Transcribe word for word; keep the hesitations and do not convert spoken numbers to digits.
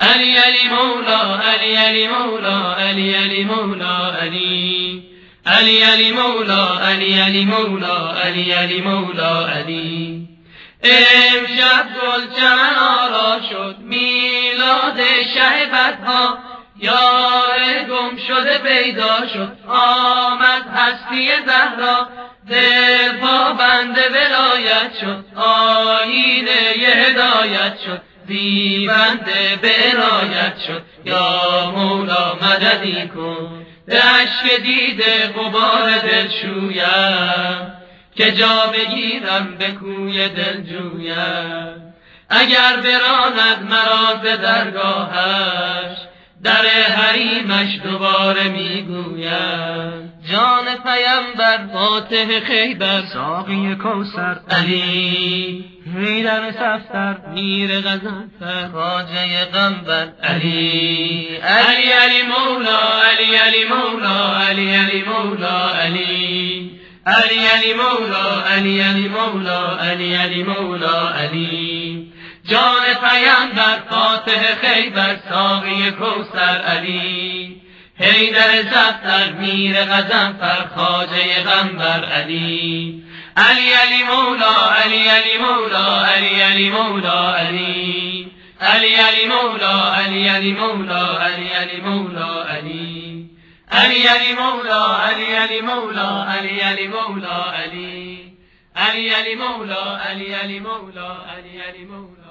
علی علی مولا علی علی مولا علی علی مولا علی علی علی مولا علی علی مولا علی علی مولا علی. امشب گل چمن آرا شد میلاد شه بدها، یار گم شده پیدا شد آمد هستی زهرا، دل پابند ولایت شد آیینه هدایت شد، زیبند به عنایت شد. یا مولا مددی کن به اشک دیده غبار دل شویم، که جا بگیرم به کوی دل جویم. اگر براند مرا ز درگاهش در حریمش دوباره میگویم. جان پیمبر فاتح خیبر ساقی کوثر علی، حیدر صفدر میر غضنفر خواجه قنبر علی. علی علی مولا علی علی مولا علی علی مولا علی علی علی مولا علی علی مولا علی علی مولا علی. جان پیمبر فاتح خیبر ساقی کوثر علی، حیدر صفدر میر غضنفر خواجه قنبر علی. علی علی مولا علی علی مولا علی علی مولا علی علی علی مولا علی علی مولا علی علی مولا علی علی علی مولا علی علی مولا علی علی مولا علی علی علی مولا علی علی مولا علی علی مولا.